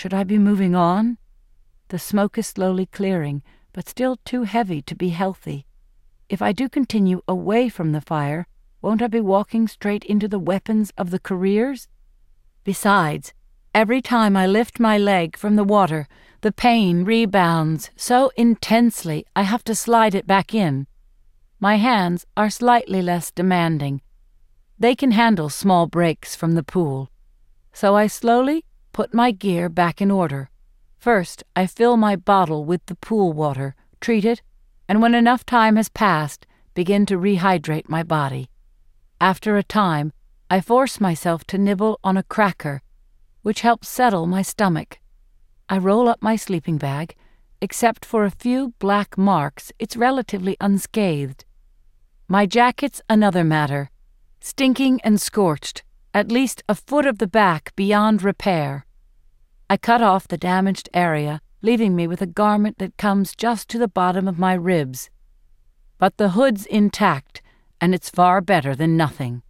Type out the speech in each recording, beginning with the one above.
Should I be moving on? The smoke is slowly clearing, but still too heavy to be healthy. If I do continue away from the fire, won't I be walking straight into the weapons of the careers? Besides, every time I lift my leg from the water, the pain rebounds so intensely I have to slide it back in. My hands are slightly less demanding. They can handle small breaks from the pool. So I slowly put my gear back in order. First, I fill my bottle with the pool water, treat it, and when enough time has passed, begin to rehydrate my body. After a time, I force myself to nibble on a cracker, which helps settle my stomach. I roll up my sleeping bag. Except for a few black marks, it's relatively unscathed. My jacket's another matter. Stinking and scorched, at least a foot of the back beyond repair. I cut off the damaged area, leaving me with a garment that comes just to the bottom of my ribs. But the hood's intact, and it's far better than nothing.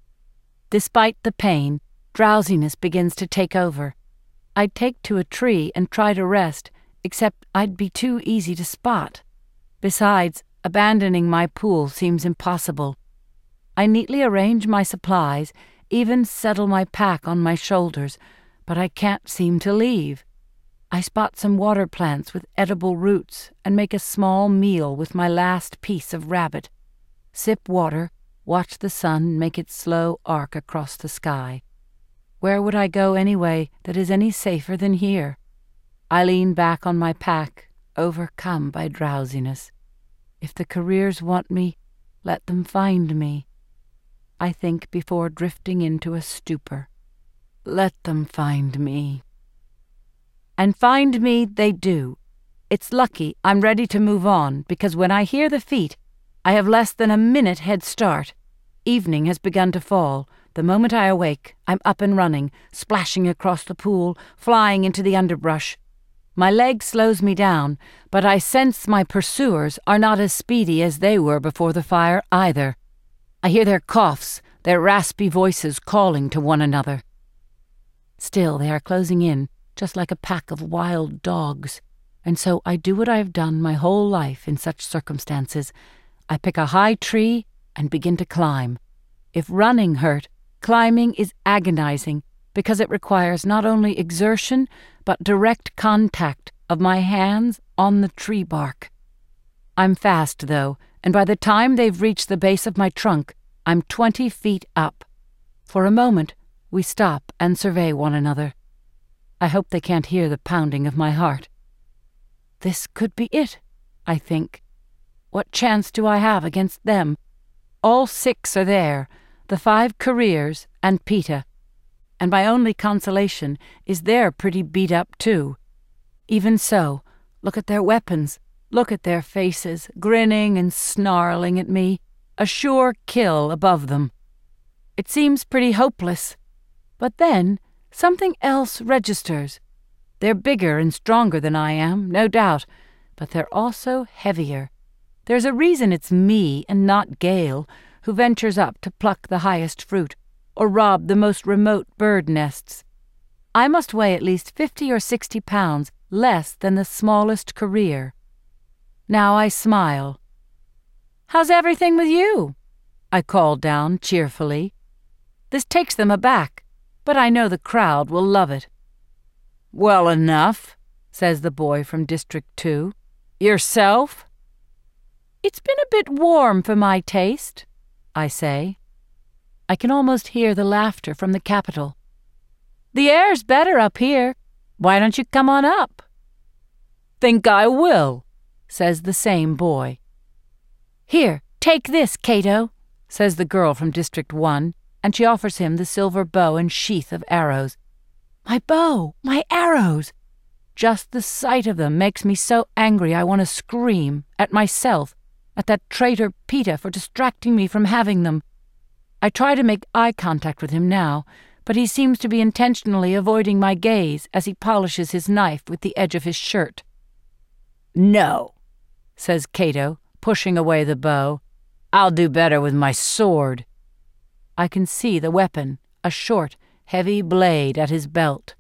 Despite the pain, drowsiness begins to take over. I'd take to a tree and try to rest, except I'd be too easy to spot. Besides, abandoning my pool seems impossible. I neatly arrange my supplies, even settle my pack on my shoulders, but I can't seem to leave. I spot some water plants with edible roots and make a small meal with my last piece of rabbit. Sip water, watch the sun make its slow arc across the sky. Where would I go anyway that is any safer than here? I lean back on my pack, overcome by drowsiness. If the careers want me, let them find me. I think before drifting into a stupor. Let them find me. And find me they do. It's lucky I'm ready to move on, because when I hear the feet, I have less than a minute head start. Evening has begun to fall. The moment I awake, I'm up and running, splashing across the pool, flying into the underbrush. My leg slows me down, but I sense my pursuers are not as speedy as they were before the fire either. I hear their coughs, their raspy voices calling to one another. Still, they are closing in, just like a pack of wild dogs, and so I do what I have done my whole life in such circumstances. I pick a high tree and begin to climb. If running hurt, climbing is agonizing because it requires not only exertion but direct contact of my hands on the tree bark. I'm fast, though, and by the time they've reached the base of my trunk, I'm 20 feet up. For a moment, we stop and survey one another. I hope they can't hear the pounding of my heart. This could be it, I think. What chance do I have against them? All 6 are there, the 5 careers and Peeta. And my only consolation is they're pretty beat up too. Even so, look at their weapons, look at their faces, grinning and snarling at me, a sure kill above them. It seems pretty hopeless. But then, something else registers. They're bigger and stronger than I am, no doubt, but they're also heavier. There's a reason it's me and not Gale who ventures up to pluck the highest fruit or rob the most remote bird nests. I must weigh at least 50 or 60 pounds less than the smallest career. Now I smile. "How's everything with you?" I call down cheerfully. This takes them aback, but I know the crowd will love it. "Well enough," says the boy from District 2. "Yourself?" "It's been a bit warm for my taste," I say. I can almost hear the laughter from the Capitol. "The air's better up here. Why don't you come on up?" "Think I will," says the same boy. "Here, take this, Cato," says the girl from District 1, and she offers him the silver bow and sheath of arrows. My bow! My arrows! Just the sight of them makes me so angry I want to scream at myself, at that traitor Peeta for distracting me from having them. I try to make eye contact with him now, but he seems to be intentionally avoiding my gaze as he polishes his knife with the edge of his shirt. "No," says Cato, pushing away the bow. "I'll do better with my sword." I can see the weapon, a short, heavy blade at his belt.